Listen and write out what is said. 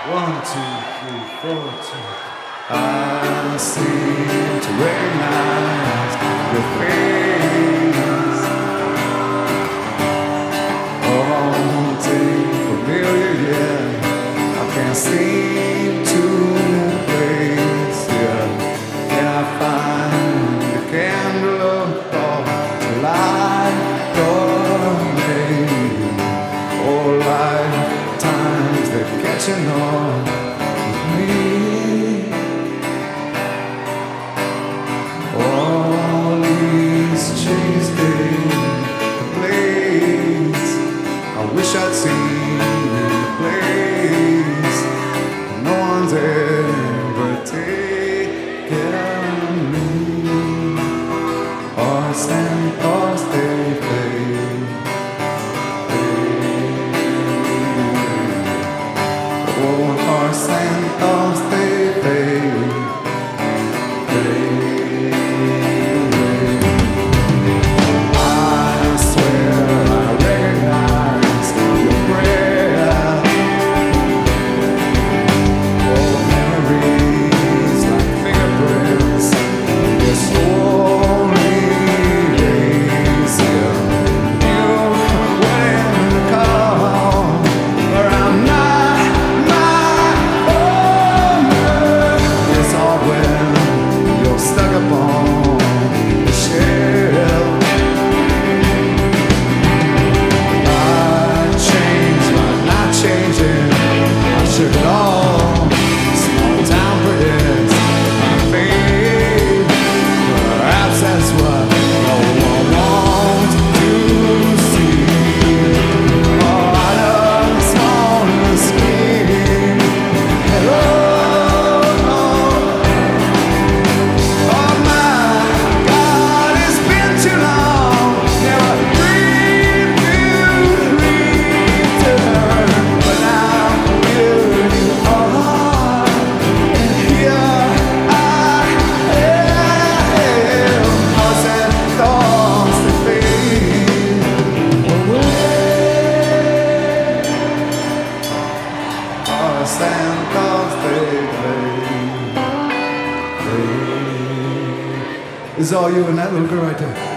1, 2, 3, 4, 2. I seem to recognize your face. Haunting, familiar, yeah. I can't seem to place, yeah. Can I find a candle of thought to light your name? Oh, lifetimes they're catching on with me. All these chains they blaze. I wish I'd seen the place. No one's ever taken me. Hearts and thoughts they fade. Oh, hearts and thoughts they fade. I swear I recognize your breath. Oh, memories like fingerprints. They're slowly erasing. You wouldn't come around my corner. It's all when you're stuck upon the shelf. I changed, but not changing. I shook it all. Small town predicts my fate. Perhaps that's what no one wants to see. Oh, I just wanna scream hello. Oh my God, it's been too long. Never dreamed you'd return, but now here you are, and here I am. Hearts and thoughts that fade away. Hearts and thoughts they fade. This is all you and that little girl right there.